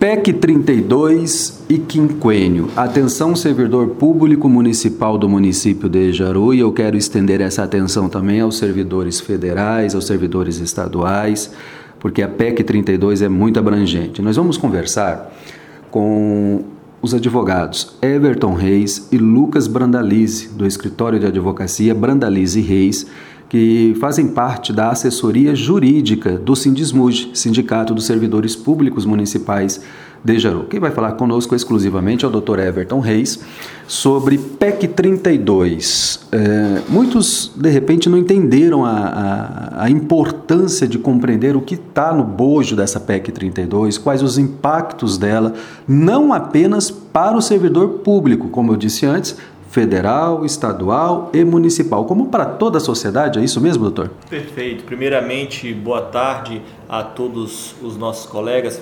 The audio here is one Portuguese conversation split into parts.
PEC 32 e quinquênio. Atenção, servidor público municipal do município de Jaru, e eu quero estender essa atenção também aos servidores federais, aos servidores estaduais, porque a PEC 32 é muito abrangente. Nós vamos conversar com os advogados Everton Reis e Lucas Brandalize, do escritório de advocacia Brandalize Reis, que fazem parte da assessoria jurídica do Sindismuge, Sindicato dos Servidores Públicos Municipais de Jaru. Quem vai falar conosco exclusivamente é o Dr. Everton Reis sobre PEC 32. Muitos, de repente, não entenderam a importância de compreender o que está no bojo dessa PEC 32, quais os impactos dela, não apenas para o servidor público, como eu disse antes, federal, estadual e municipal, como para toda a sociedade, é isso mesmo, doutor? Perfeito. Primeiramente, boa tarde a todos os nossos colegas,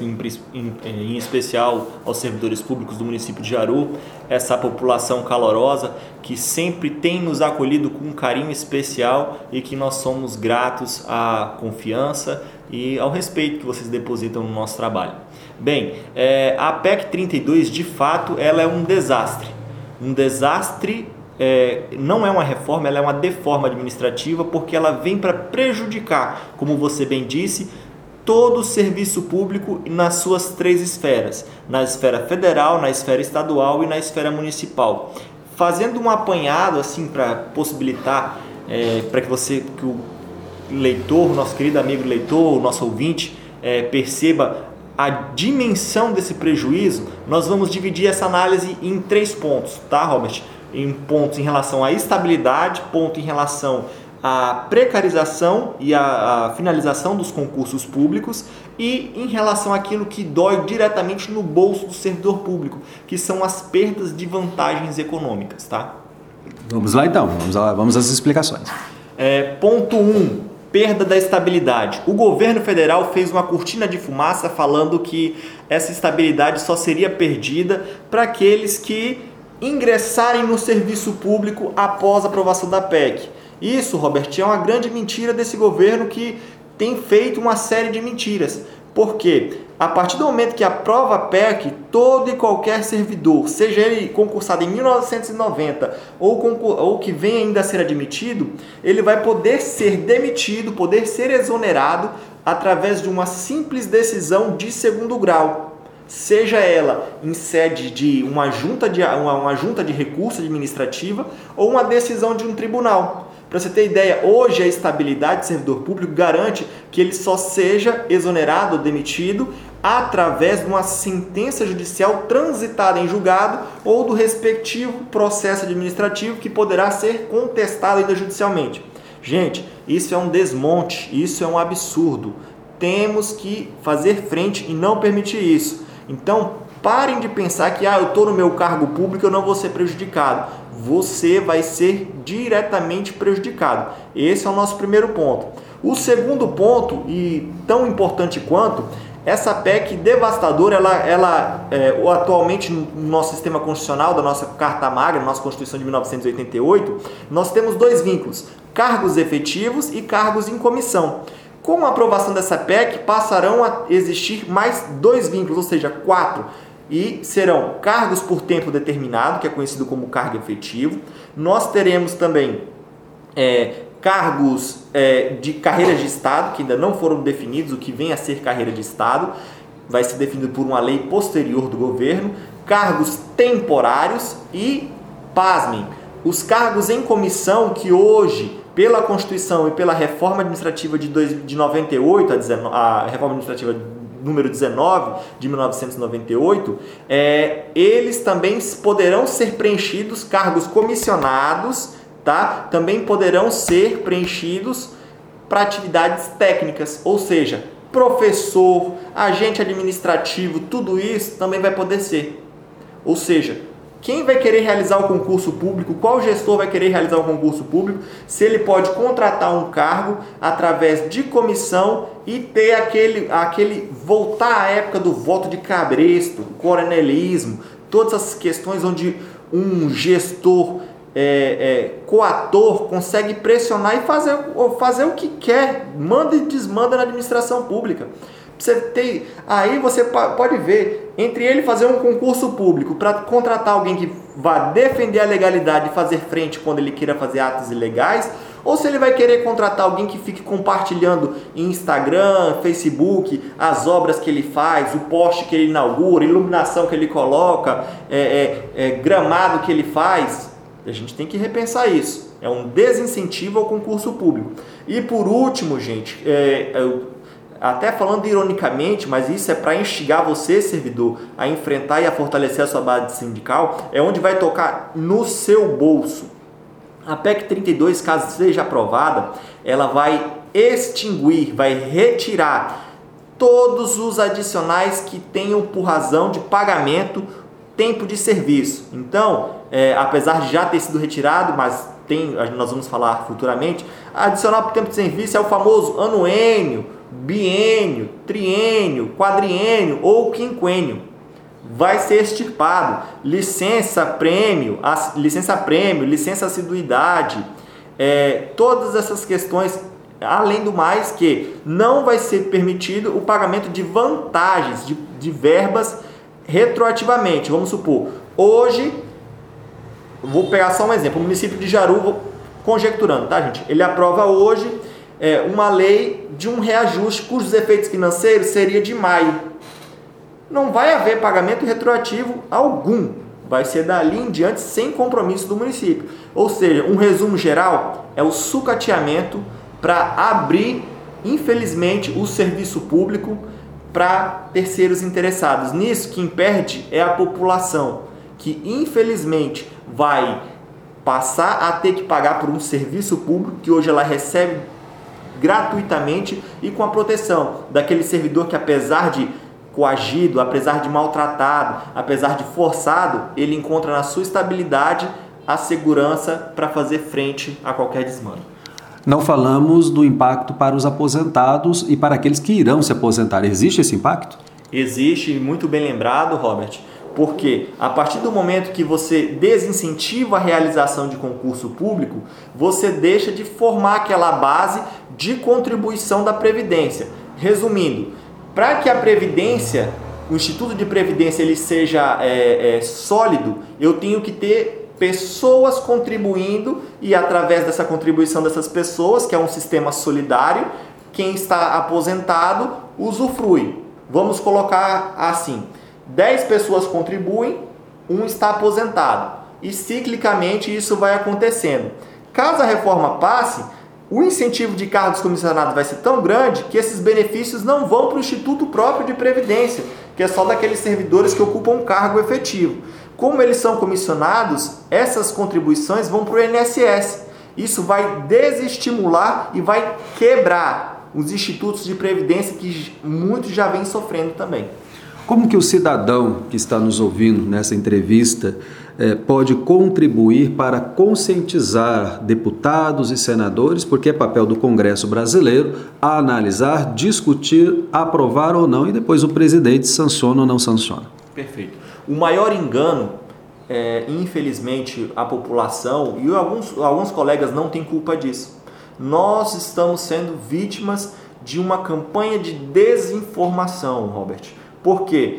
em especial aos servidores públicos do município de Jaru, essa população calorosa que sempre tem nos acolhido com um carinho especial e que nós somos gratos à confiança e ao respeito que vocês depositam no nosso trabalho. Bem, a PEC 32, de fato, ela é um desastre. Um desastre, não é uma reforma, ela é uma deforma administrativa, porque ela vem para prejudicar, como você bem disse, todo o serviço público nas suas três esferas, na esfera federal, na esfera estadual e na esfera municipal. Fazendo um apanhado assim para possibilitar para que o leitor, nosso querido amigo leitor, o nosso ouvinte, perceba a dimensão desse prejuízo, nós vamos dividir essa análise em 3 pontos, tá, Robert? Em pontos em relação à estabilidade, ponto em relação à precarização e à finalização dos concursos públicos e em relação àquilo que dói diretamente no bolso do servidor público, que são as perdas de vantagens econômicas, tá? Vamos lá então, vamos às explicações. Ponto 1. Perda da estabilidade. O governo federal fez uma cortina de fumaça falando que essa estabilidade só seria perdida para aqueles que ingressarem no serviço público após a aprovação da PEC. Isso, Robert, é uma grande mentira desse governo que tem feito uma série de mentiras. Por quê? A partir do momento que aprova a PEC, todo e qualquer servidor, seja ele concursado em 1990 ou que venha ainda a ser admitido, ele vai poder ser demitido, poder ser exonerado através de uma simples decisão de segundo grau. Seja ela em sede de uma junta de recurso administrativa ou uma decisão de um tribunal. Para você ter ideia, hoje a estabilidade do servidor público garante que ele só seja exonerado ou demitido através de uma sentença judicial transitada em julgado ou do respectivo processo administrativo que poderá ser contestado ainda judicialmente. Gente, isso é um desmonte, isso é um absurdo. Temos que fazer frente e não permitir isso. Então, parem de pensar que eu estou no meu cargo público, eu não vou ser prejudicado. Você vai ser diretamente prejudicado. Esse é o nosso primeiro ponto. O segundo ponto, e tão importante quanto, essa PEC devastadora, ela atualmente no nosso sistema constitucional, da nossa Carta Magna, da nossa Constituição de 1988, nós temos 2 vínculos, cargos efetivos e cargos em comissão. Com a aprovação dessa PEC, passarão a existir mais 2 vínculos, ou seja, 4, e serão cargos por tempo determinado, que é conhecido como cargo efetivo. Nós teremos também cargos de carreira de Estado, que ainda não foram definidos, o que vem a ser carreira de Estado, vai ser definido por uma lei posterior do governo, cargos temporários e, pasmem, os cargos em comissão que hoje, pela Constituição e pela reforma administrativa de 98, a reforma administrativa número 19 de 1998, eles também poderão ser preenchidos, cargos comissionados, tá? Também poderão ser preenchidos para atividades técnicas, ou seja, professor, agente administrativo, tudo isso também vai poder ser. Ou seja, quem vai querer realizar o concurso público, qual gestor vai querer realizar o concurso público, se ele pode contratar um cargo através de comissão e ter voltar à época do voto de cabresto, coronelismo, todas essas questões onde um gestor coator consegue pressionar e fazer o que quer, manda e desmanda na administração pública. Aí você pode ver, entre ele fazer um concurso público para contratar alguém que vá defender a legalidade e fazer frente quando ele queira fazer atos ilegais, ou se ele vai querer contratar alguém que fique compartilhando em Instagram, Facebook, as obras que ele faz, o poste que ele inaugura, iluminação que ele coloca, gramado que ele faz. A gente tem que repensar isso. É um desincentivo ao concurso público. E por último, gente, até falando ironicamente, mas isso é para instigar você, servidor, a enfrentar e a fortalecer a sua base sindical, é onde vai tocar no seu bolso. A PEC 32, caso seja aprovada, ela vai extinguir, vai retirar todos os adicionais que tenham por razão de pagamento tempo de serviço. Então, apesar de já ter sido retirado, mas nós vamos falar futuramente, adicional por tempo de serviço é o famoso anuênio, biênio, triênio, quadriênio ou quinquênio. Vai ser extirpado. Licença prêmio, licença assiduidade, todas essas questões, além do mais que não vai ser permitido o pagamento de vantagens, de verbas retroativamente. Vamos supor, hoje, vou pegar só um exemplo, o município de Jaru, conjecturando, tá, gente? Ele aprova hoje uma lei de um reajuste cujos efeitos financeiros seria de maio. Não vai haver pagamento retroativo algum. Vai ser dali em diante sem compromisso do município. Ou seja, um resumo geral é o sucateamento para abrir, infelizmente, o serviço público para terceiros interessados. Nisso, quem perde é a população, que infelizmente vai passar a ter que pagar por um serviço público que hoje ela recebe gratuitamente e com a proteção daquele servidor que, apesar de coagido, apesar de maltratado, apesar de forçado, ele encontra na sua estabilidade a segurança para fazer frente a qualquer desmando. Não falamos do impacto para os aposentados e para aqueles que irão se aposentar. Existe esse impacto? Existe, muito bem lembrado, Robert, porque a partir do momento que você desincentiva a realização de concurso público, você deixa de formar aquela base de contribuição da Previdência. Resumindo, para que a Previdência, o Instituto de Previdência, ele seja sólido, eu tenho que ter pessoas contribuindo e através dessa contribuição dessas pessoas, que é um sistema solidário, quem está aposentado usufrui. Vamos colocar assim, 10 pessoas contribuem, um está aposentado e ciclicamente isso vai acontecendo. Caso a reforma passe, o incentivo de cargos comissionados vai ser tão grande que esses benefícios não vão para o Instituto próprio de Previdência, que é só daqueles servidores que ocupam um cargo efetivo. Como eles são comissionados, essas contribuições vão para o INSS. Isso vai desestimular e vai quebrar os institutos de previdência que muitos já vêm sofrendo também. Como que o cidadão que está nos ouvindo nessa entrevista pode contribuir para conscientizar deputados e senadores, porque é papel do Congresso brasileiro a analisar, discutir, aprovar ou não, e depois o presidente sanciona ou não sanciona? Perfeito. O maior engano, infelizmente, a população e alguns colegas não têm culpa disso. Nós estamos sendo vítimas de uma campanha de desinformação, Robert. Por quê?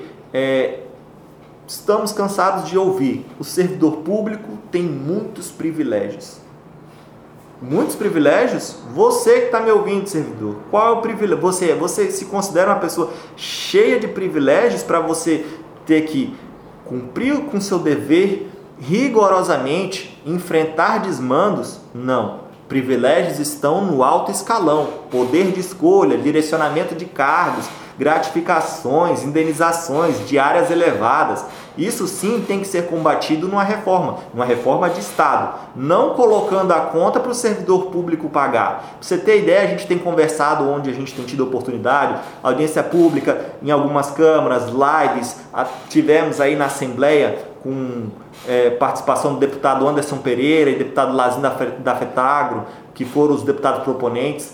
Estamos cansados de ouvir. O servidor público tem muitos privilégios. Muitos privilégios? Você que está me ouvindo, servidor. Qual é o privilégio? Você se considera uma pessoa cheia de privilégios para você ter que cumprir com seu dever rigorosamente, enfrentar desmandos? Não. Privilégios estão no alto escalão. Poder de escolha, direcionamento de cargos, gratificações, indenizações, diárias elevadas. Isso sim tem que ser combatido numa reforma de Estado, não colocando a conta para o servidor público pagar. Para você ter ideia, a gente tem conversado onde a gente tem tido oportunidade, audiência pública em algumas câmaras, lives, tivemos aí na Assembleia com participação do deputado Anderson Pereira e deputado Lazinho da FETAGRO, que foram os deputados proponentes,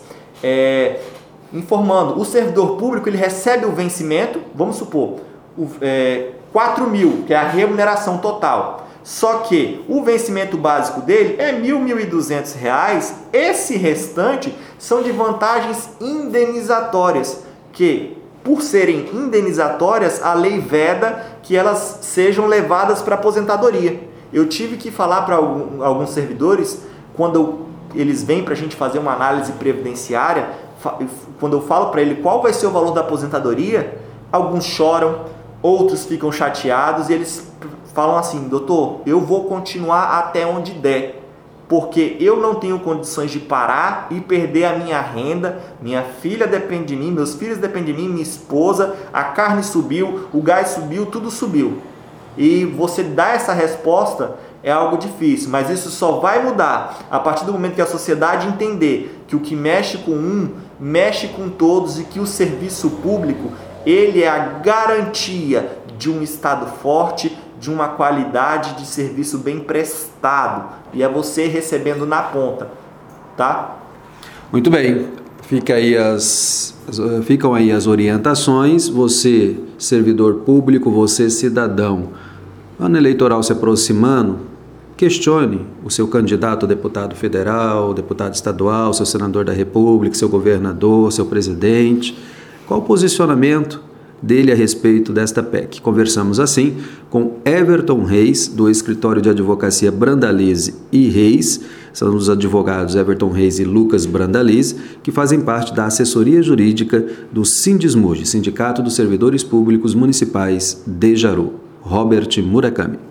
informando, o servidor público ele recebe o vencimento, vamos supor, 4 mil, que é a remuneração total. Só que o vencimento básico dele é R$ 1.200. Esse restante são de vantagens indenizatórias, que por serem indenizatórias, a lei veda que elas sejam levadas para aposentadoria. Eu tive que falar para alguns servidores, quando eles vêm para a gente fazer uma análise previdenciária, quando eu falo para ele qual vai ser o valor da aposentadoria, alguns choram, outros ficam chateados e eles falam assim: doutor, eu vou continuar até onde der, porque eu não tenho condições de parar e perder a minha renda, minha filha depende de mim, meus filhos dependem de mim, minha esposa, a carne subiu, o gás subiu, tudo subiu. E você dar essa resposta é algo difícil, mas isso só vai mudar a partir do momento que a sociedade entender que o que mexe com um, mexe com todos, e que o serviço público, ele é a garantia de um Estado forte, de uma qualidade de serviço bem prestado, e é você recebendo na ponta, tá? Muito bem, ficam aí as orientações. Você, servidor público, você, cidadão, ano eleitoral se aproximando, questione o seu candidato a deputado federal, deputado estadual, seu senador da República, seu governador, seu presidente. Qual o posicionamento dele a respeito desta PEC? Conversamos assim com Everton Reis, do escritório de advocacia Brandalize e Reis. São os advogados Everton Reis e Lucas Brandalize, que fazem parte da assessoria jurídica do Sindismuge, Sindicato dos Servidores Públicos Municipais de Jaru. Robert Murakami.